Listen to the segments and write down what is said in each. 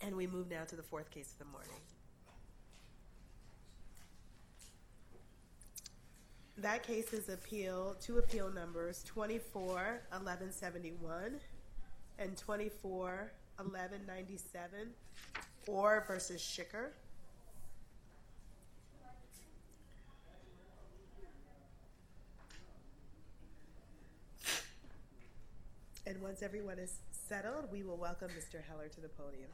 And we move now to the fourth case of the morning. That case is two appeal numbers 24-1171 and 24-1197, Orr versus Schicker. And once everyone is settled, we will welcome Mr. Heller to the podium.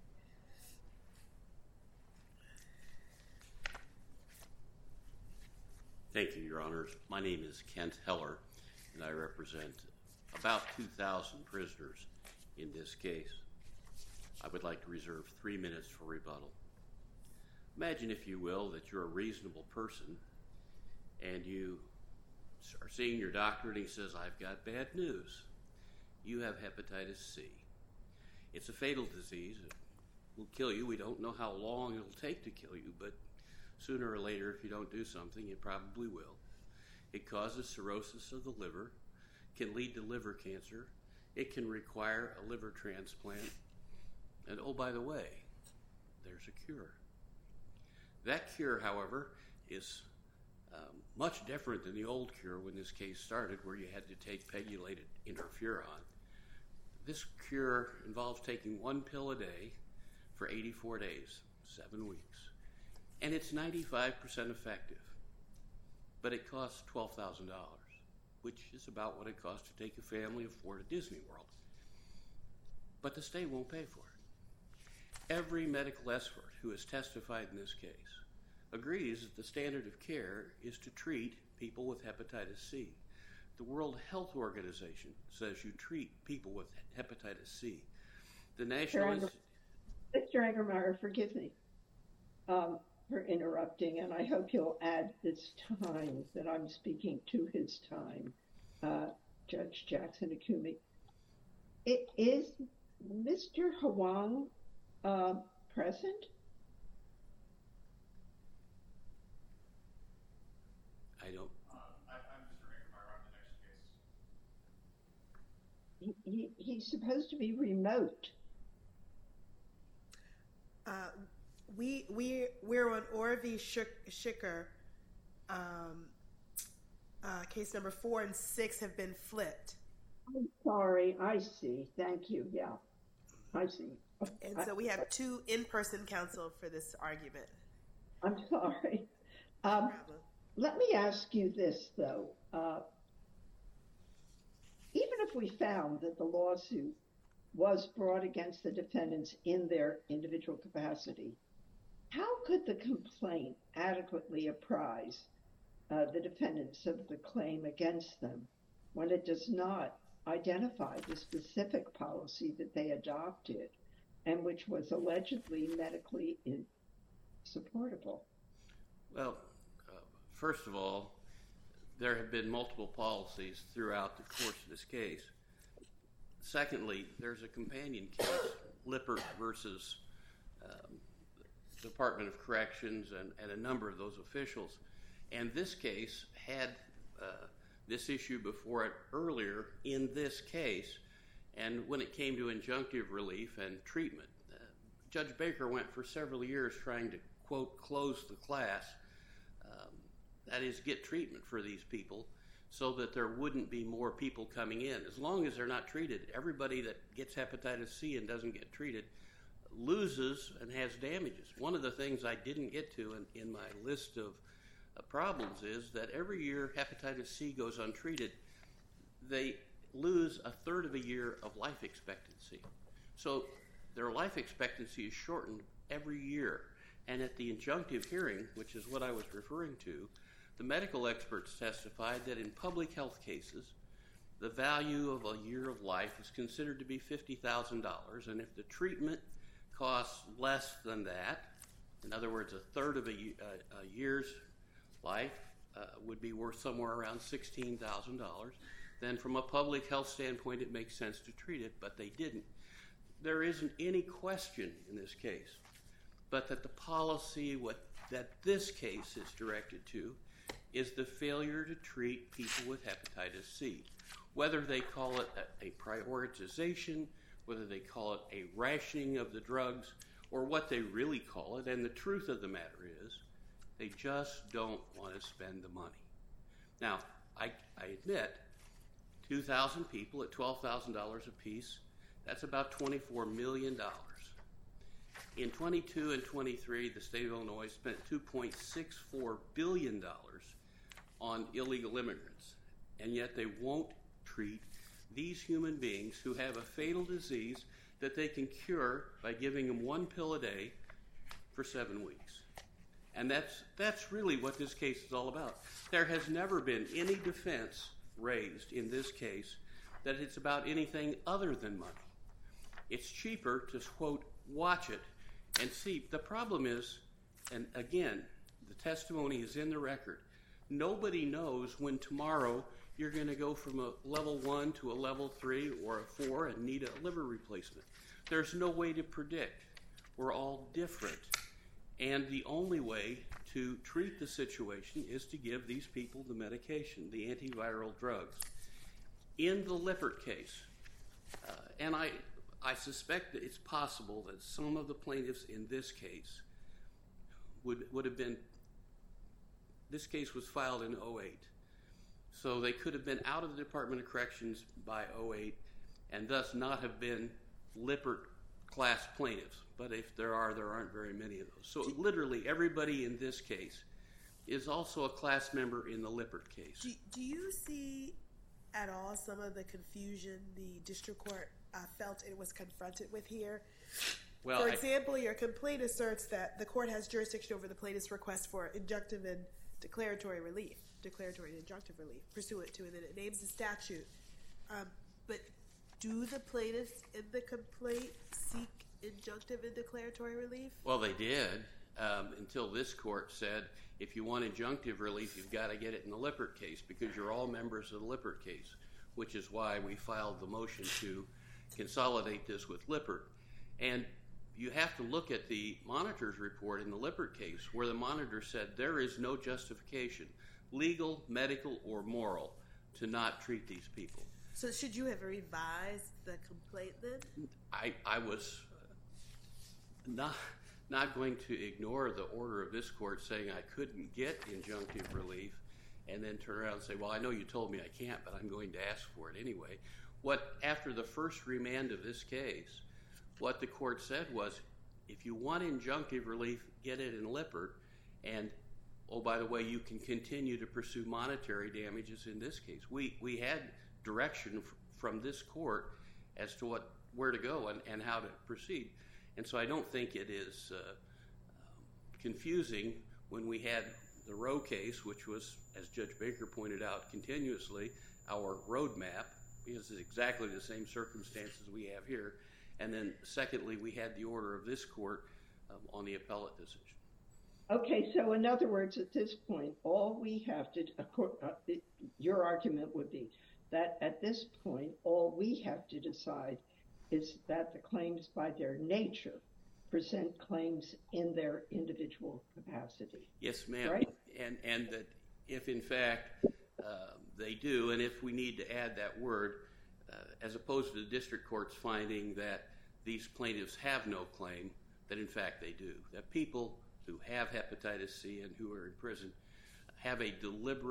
Thank you, Your Honors. My name is Kent Heller, and I represent about 2,000 prisoners in this case. I would like to reserve 3 minutes for rebuttal. Imagine, if you will, that you're a reasonable person, and you are seeing your doctor, and he says, "I've got bad news. You have hepatitis C. It's a fatal disease. It will kill you. We don't know how long it'll take to kill you, but sooner or later, if you don't do something, it probably will. It causes cirrhosis of the liver, can lead to liver cancer. It can require a liver transplant. And oh, by the way, there's a cure." That cure, however, is much different than the old cure when this case started, where you had to take pegylated interferon. This cure involves taking one pill a day for 84 days, 7 weeks. And it's 95% effective. But it costs $12,000, which is about what it costs to take a family of 4 to Disney World. But the state won't pay for it. Every medical expert who has testified in this case agrees that the standard of care is to treat people with hepatitis C. The World Health Organization says you treat people with hepatitis C. The National Mr. Angermeyer, forgive me for interrupting, and I hope you'll add this time that I'm speaking to his time, Judge Jackson Akumi. Is Mr. Hwang present? I don't. I'm Mr. Angermeyer on the next case. He's supposed to be remote. We're on Orr v. Schicker. Case number 4 and 6 have been flipped. I'm sorry. I see. Thank you. Yeah, I see. And so we have 2 in-person counsel for this argument. I'm sorry. No problem. Let me ask you this, though. Even if we found that the lawsuit was brought against the defendants in their individual capacity, how could the complaint adequately apprise the defendants of the claim against them when it does not identify the specific policy that they adopted and which was allegedly medically insupportable? Well, first of all, there have been multiple policies throughout the course of this case. Secondly, there's a companion case, Lippert versus Department of Corrections and a number of those officials. And this case had this issue before it earlier in this case. And when it came to injunctive relief and treatment, Judge Baker went for several years trying to, quote, close the class. That is, get treatment for these people so that there wouldn't be more people coming in. As long as they're not treated, everybody that gets hepatitis C and doesn't get treated loses and has damages. One of the things I didn't get to in my list of problems is that every year hepatitis C goes untreated, they lose a third of a year of life expectancy. So their life expectancy is shortened every year. And at the injunctive hearing, which is what I was referring to, the medical experts testified that in public health cases, the value of a year of life is considered to be $50,000. And if the treatment costs less than that, in other words, a third of a year's life would be worth somewhere around $16,000, then from a public health standpoint, it makes sense to treat it, but they didn't. There isn't any question in this case, but that the policy that this case is directed to is the failure to treat people with hepatitis C. Whether they call it a prioritization, whether they call it a rationing of the drugs or what they really call it. And the truth of the matter is they just don't want to spend the money. Now, I admit 2,000 people at $12,000 apiece, that's about $24 million. In 22 and 23, the state of Illinois spent $2.64 billion on illegal immigrants, and yet they won't treat these human beings who have a fatal disease that they can cure by giving them one pill a day for 7 weeks. And that's really what this case is all about. There has never been any defense raised in this case that it's about anything other than money. It's cheaper to, quote, watch it and see. The problem is, and again, the testimony is in the record, nobody knows when tomorrow you're going to go from a level 1 to a level 3 or a 4 and need a liver replacement. There's no way to predict. We're all different. And the only way to treat the situation is to give these people the medication, the antiviral drugs. In the Lippert case, and I suspect that it's possible that some of the plaintiffs in this case would have been, this case was filed in 2008. So they could have been out of the Department of Corrections by 2008 and thus not have been Lippert class plaintiffs. But if there aren't very many of those. So literally everybody in this case is also a class member in the Lippert case. Do you see at all some of the confusion the district court felt it was confronted with here? Well, for example, your complaint asserts that the court has jurisdiction over the plaintiff's request for injunctive and declaratory and injunctive relief pursuant to, and then it names the statute. But do the plaintiffs in the complaint seek injunctive and declaratory relief? Well, they did until this court said if you want injunctive relief, you've got to get it in the Lippert case because you're all members of the Lippert case, which is why we filed the motion to consolidate this with Lippert. And you have to look at the monitor's report in the Lippert case where the monitor said there is no justification, legal, medical, or moral, to not treat these people. So should you have revised the complaint then? I was not going to ignore the order of this court saying I couldn't get injunctive relief and then turn around and say, well, I know you told me I can't, but I'm going to ask for it anyway. After the first remand of this case, what the court said was, if you want injunctive relief, get it in Lippert, and, oh, by the way, you can continue to pursue monetary damages in this case. We had direction from this court as to where to go and how to proceed. And so I don't think it is confusing when we had the Roe case, which was, as Judge Baker pointed out continuously, our roadmap, because it's exactly the same circumstances we have here. And then, secondly, we had the order of this court on the appellate decision. Okay, so in other words, at this point, all we have to, your argument would be that at this point, all we have to decide is that the claims by their nature present claims in their individual capacity. Yes, ma'am. Right? And that if, in fact, they do, and if we need to add that word, as opposed to the district court's finding that these plaintiffs have no claim, that in fact they do. That people who have hepatitis C and who are in prison have a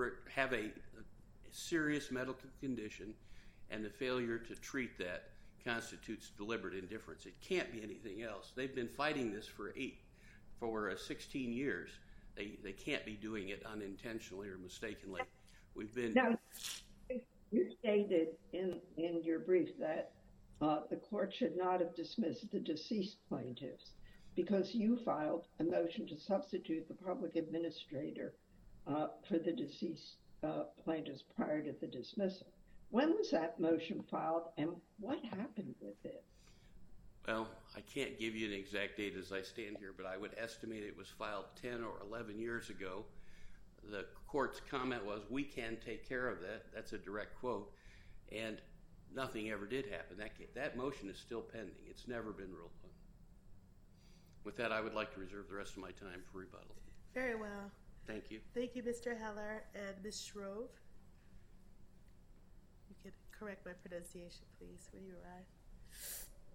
serious medical condition, and the failure to treat that constitutes deliberate indifference. It can't be anything else. They've been fighting this for 16 years. They can't be doing it unintentionally or mistakenly. Now, you stated in your brief that the court should not have dismissed the deceased plaintiffs because you filed a motion to substitute the public administrator for the deceased plaintiffs prior to the dismissal. When was that motion filed, and what happened with it? Well, I can't give you an exact date as I stand here, but I would estimate it was filed 10 or 11 years ago. The court's comment was, we can take care of that. That's a direct quote. And nothing ever did happen. That motion is still pending. It's never been ruled on. With that, I would like to reserve the rest of my time for rebuttal. Very well. Thank you. Thank you, Mr. Heller. And Ms. Shrove? You can correct my pronunciation, please, when you arrive.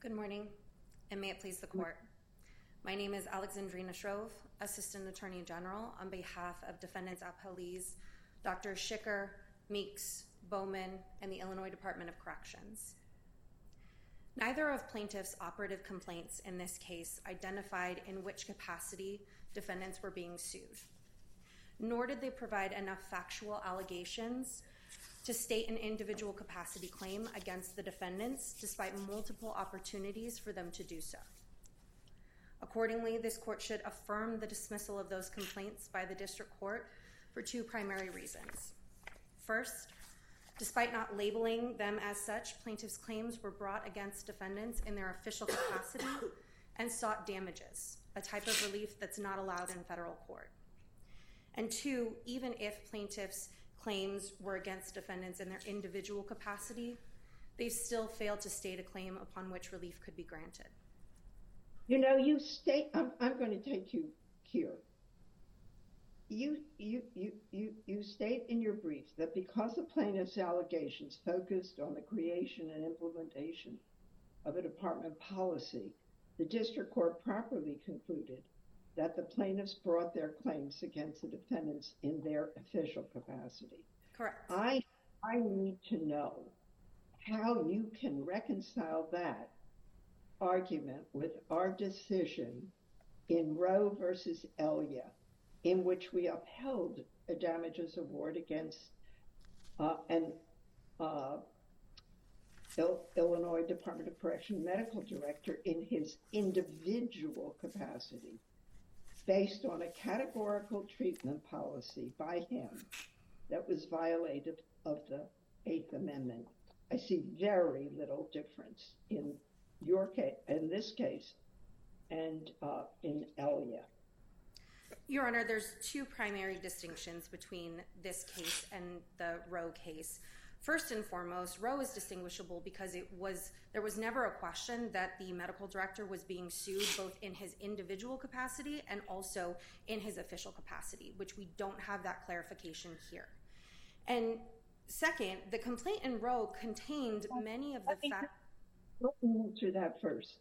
Good morning, and may it please the court. My name is Alexandrina Shrove, Assistant Attorney General on behalf of defendants appellees Dr. Schicker, Meeks, Bowman, and the Illinois Department of Corrections. Neither of plaintiffs' operative complaints in this case identified in which capacity defendants were being sued, nor did they provide enough factual allegations to state an individual capacity claim against the defendants despite multiple opportunities for them to do so. Accordingly, this court should affirm the dismissal of those complaints by the district court for two primary reasons. First, despite not labeling them as such, plaintiffs' claims were brought against defendants in their official capacity and sought damages, a type of relief that's not allowed in federal court. And two, even if plaintiffs' claims were against defendants in their individual capacity, they still failed to state a claim upon which relief could be granted. You know, you state, I'm going to take you here. You state in your brief that because the plaintiff's allegations focused on the creation and implementation of a department policy, the district court properly concluded that the plaintiffs brought their claims against the defendants in their official capacity. Correct. I need to know how you can reconcile that argument with our decision in Roe versus Elia, in which we upheld a damages award against Illinois Department of Correction medical director in his individual capacity, based on a categorical treatment policy by him that was violative of the Eighth Amendment. I see very little difference in your case, in this case, and in Elia. Your Honor, there's two primary distinctions between this case and the Roe case. First and foremost, Roe is distinguishable because there was never a question that the medical director was being sued both in his individual capacity and also in his official capacity, which we don't have that clarification here. And second, the complaint in Roe contained many of the facts. Let me answer that first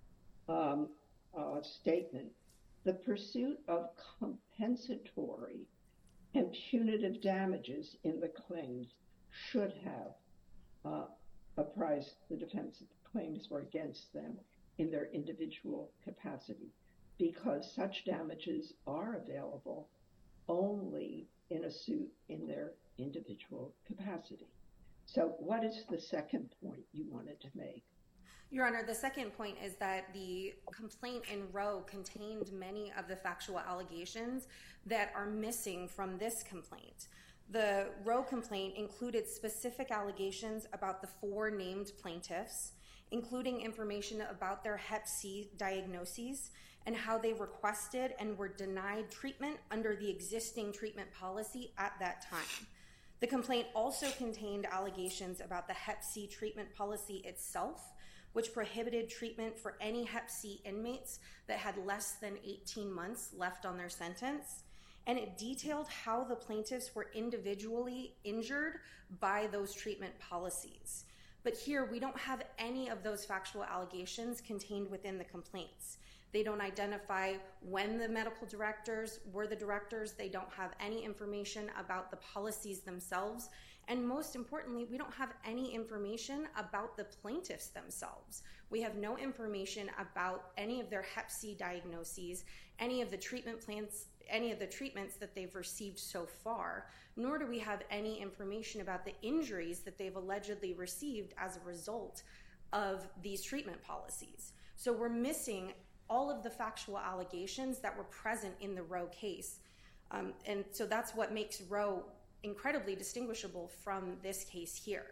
statement. The pursuit of compensatory and punitive damages in the claims should have apprised the defense that the claims were against them in their individual capacity, because such damages are available only in a suit in their individual capacity. So what is the second point you wanted to make? Your Honor, the second point is that the complaint in Roe contained many of the factual allegations that are missing from this complaint. The Roe complaint included specific allegations about the four named plaintiffs, including information about their Hep C diagnoses and how they requested and were denied treatment under the existing treatment policy at that time. The complaint also contained allegations about the Hep C treatment policy itself, which prohibited treatment for any Hep C inmates that had less than 18 months left on their sentence. And it detailed how the plaintiffs were individually injured by those treatment policies. But here, we don't have any of those factual allegations contained within the complaints. They don't identify when the medical directors were the directors. They don't have any information about the policies themselves. And most importantly, we don't have any information about the plaintiffs themselves. We have no information about any of their Hep C diagnoses, any of the treatment plans, any of the treatments that they've received so far, nor do we have any information about the injuries that they've allegedly received as a result of these treatment policies. So we're missing all of the factual allegations that were present in the Roe case. And so that's what makes Roe incredibly distinguishable from this case here.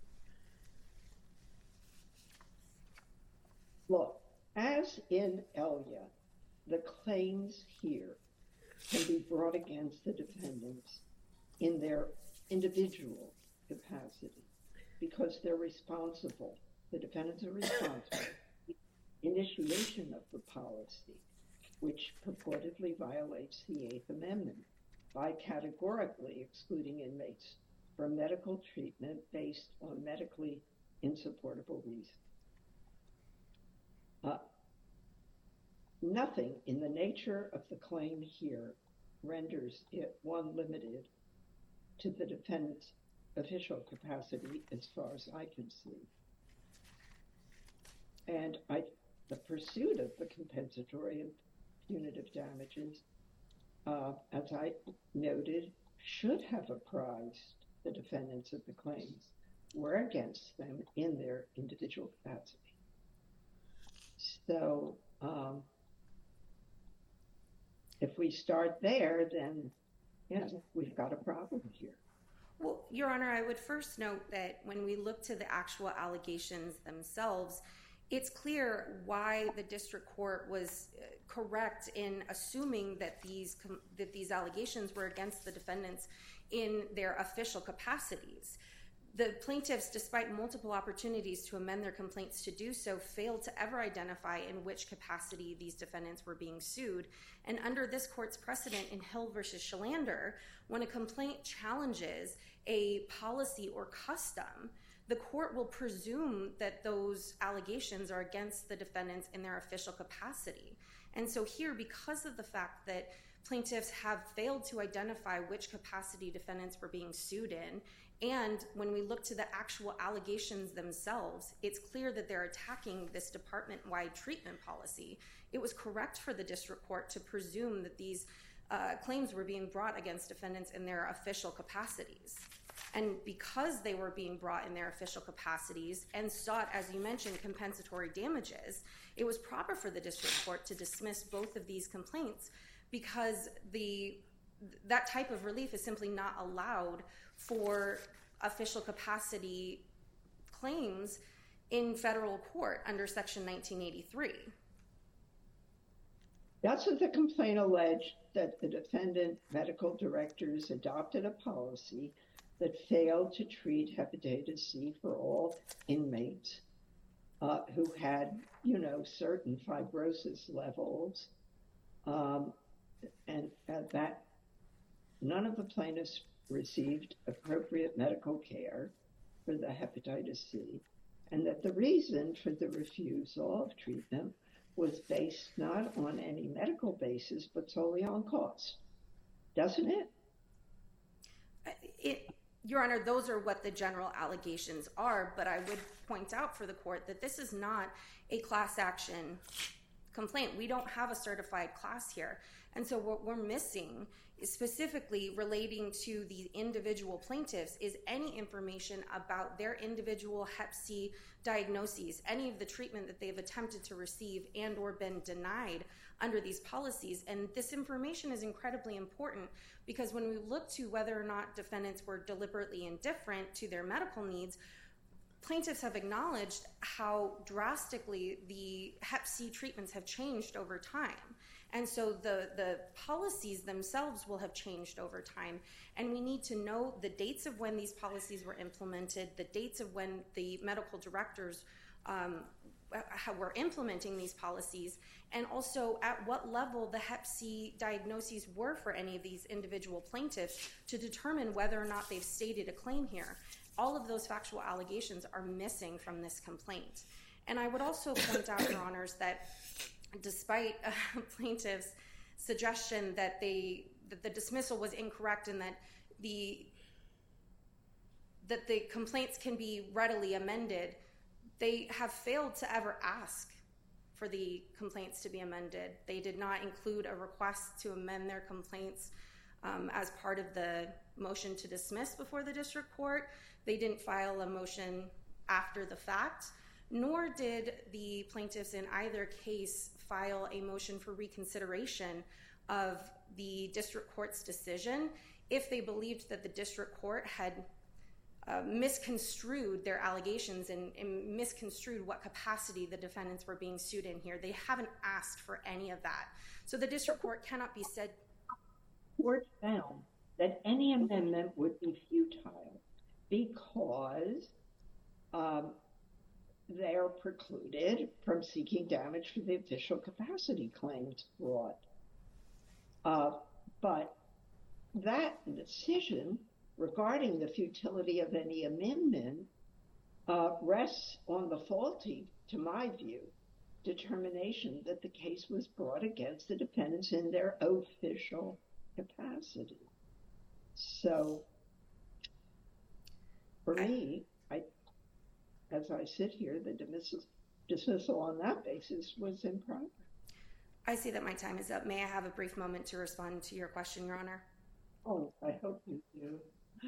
Look, as in Elia, the claims here can be brought against the defendants in their individual capacity because they're responsible. The defendants are responsible for the initiation of the policy, which purportedly violates the Eighth Amendment by categorically excluding inmates from medical treatment based on medically insupportable reasons. Nothing in the nature of the claim here renders it, one, limited to the defendant's official capacity as far as I can see. And the pursuit of the compensatory and punitive damages, as I noted, should have apprised the defendants of the claims were against them in their individual capacity. So if we start there, then we've got a problem here. Well, Your Honor, I would first note that when we look to the actual allegations themselves, it's clear why the district court was correct in assuming that these allegations were against the defendants in their official capacities. The plaintiffs, despite multiple opportunities to amend their complaints to do so, failed to ever identify in which capacity these defendants were being sued. And under this court's precedent in Hill v. Shalander, when a complaint challenges a policy or custom, the court will presume that those allegations are against the defendants in their official capacity. And so here, because of the fact that plaintiffs have failed to identify which capacity defendants were being sued in, and when we look to the actual allegations themselves, it's clear that they're attacking this department-wide treatment policy. It was correct for the district court to presume that these claims were being brought against defendants in their official capacities. And because they were being brought in their official capacities and sought, as you mentioned, compensatory damages, it was proper for the district court to dismiss both of these complaints because that type of relief is simply not allowed for official capacity claims in federal court under Section 1983. Doesn't the complaint allege that the defendant medical directors adopted a policy that failed to treat hepatitis C for all inmates who had, certain fibrosis levels, and that none of the plaintiffs received appropriate medical care for the hepatitis C, and that the reason for the refusal of treatment was based not on any medical basis, but solely on cost? Doesn't it? Your Honor, those are what the general allegations are, but I would point out for the court that this is not a class action complaint. We don't have a certified class here. And so what we're missing is specifically relating to the individual plaintiffs is any information about their individual hep C diagnoses, any of the treatment that they've attempted to receive and or been denied under these policies. And this information is incredibly important because when we look to whether or not defendants were deliberately indifferent to their medical needs, plaintiffs have acknowledged how drastically the hep C treatments have changed over time. And so the policies themselves will have changed over time. And we need to know the dates of when these policies were implemented, the dates of when the medical directors were implementing these policies, and also at what level the hep C diagnoses were for any of these individual plaintiffs to determine whether or not they've stated a claim here. All of those factual allegations are missing from this complaint. And I would also point out, Your Honors, that despite plaintiffs' suggestion that the dismissal was incorrect and that the complaints can be readily amended, they have failed to ever ask for the complaints to be amended. They did not include a request to amend their complaints as part of the motion to dismiss before the district court. They didn't file a motion after the fact, nor did the plaintiffs in either case file a motion for reconsideration of the district court's decision if they believed that the district court had misconstrued their allegations and misconstrued what capacity the defendants were being sued in here. They haven't asked for any of that. So the district court cannot be said. The court found that any amendment would be futile because they are precluded from seeking damage for the official capacity claims brought. But that decision regarding the futility of any amendment rests on the faulty, to my view, determination that the case was brought against the defendants in their official capacity. So, for me, as I sit here, the dismissal on that basis was improper. I see that my time is up. May I have a brief moment to respond to your question, Your Honor? Oh, I hope you do.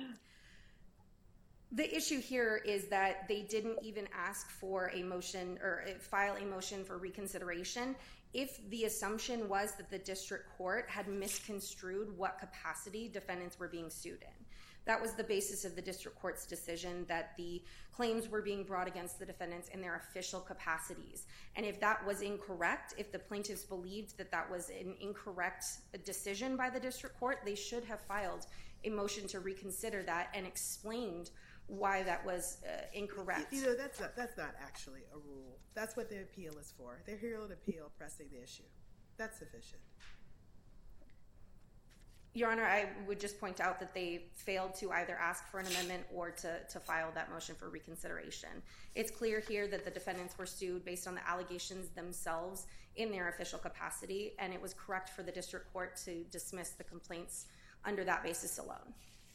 The issue here is that they didn't even ask for a motion or file a motion for reconsideration if the assumption was that the district court had misconstrued what capacity defendants were being sued in. That was the basis of the district court's decision that the claims were being brought against the defendants in their official capacities. And if that was incorrect, if the plaintiffs believed that that was an incorrect decision by the district court, they should have filed a motion to reconsider that and explained why that was incorrect. You know, that's not actually a rule. That's what the appeal is for. They're here on appeal pressing the issue. That's sufficient. Your Honor, I would just point out that they failed to either ask for an amendment or to file that motion for reconsideration. It's clear here that the defendants were sued based on the allegations themselves in their official capacity, and it was correct for the district court to dismiss the complaints under that basis alone.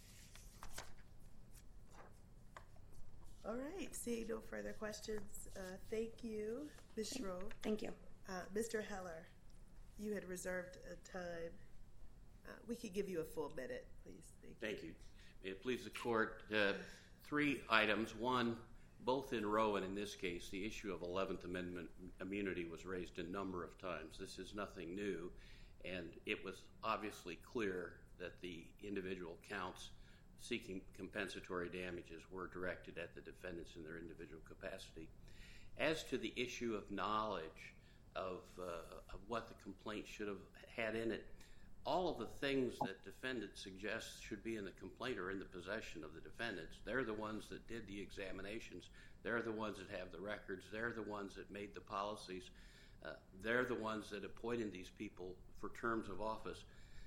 All right. Seeing no further questions, thank you, Ms. Schroe. Thank you. Mr. Heller, you had reserved time. We could give you a full minute, please. Thank you. May it please the court, 3 items. One, both in Roe and in this case, the issue of 11th Amendment immunity was raised a number of times. This is nothing new, and it was obviously clear that the individual counts seeking compensatory damages were directed at the defendants in their individual capacity. As to the issue of knowledge of what the complaint should have had in it, all of the things that defendants suggest should be in the complaint are in the possession of the defendants. They're the ones that did the examinations. They're the ones that have the records. They're the ones that made the policies. They're the ones that appointed these people for terms of office.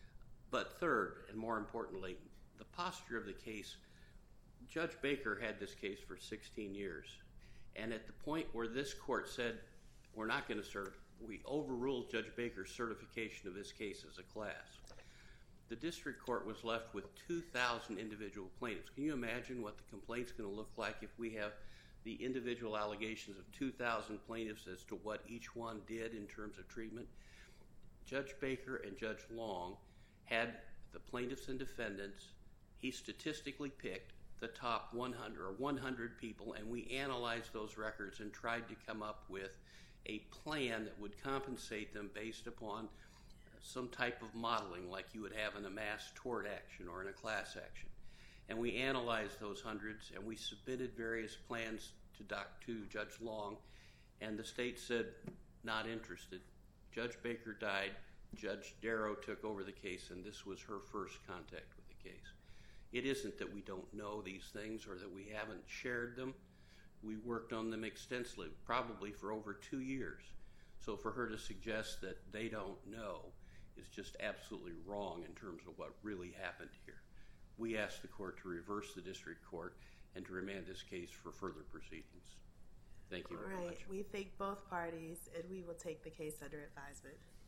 But third, and more importantly, the posture of the case, Judge Baker had this case for 16 years. And at the point where this court said, we're not going to serve, we overruled Judge Baker's certification of this case as a class. The district court was left with 2,000 individual plaintiffs. Can you imagine what the complaint's going to look like if we have the individual allegations of 2,000 plaintiffs as to what each one did in terms of treatment? Judge Baker and Judge Long had the plaintiffs and defendants. He statistically picked the top 100 or 100 people, and we analyzed those records and tried to come up with a plan that would compensate them based upon some type of modeling like you would have in a mass tort action or in a class action. And we analyzed those hundreds, and we submitted various plans to Judge Long, and the state said, not interested. Judge Baker died. Judge Darrow took over the case, and this was her first contact with the case. It isn't that we don't know these things or that we haven't shared them. We worked on them extensively, probably for over 2 years. So for her to suggest that they don't know is just absolutely wrong in terms of what really happened here. We asked the court to reverse the district court and to remand this case for further proceedings. Thank you very much. All right. We thank both parties, and we will take the case under advisement.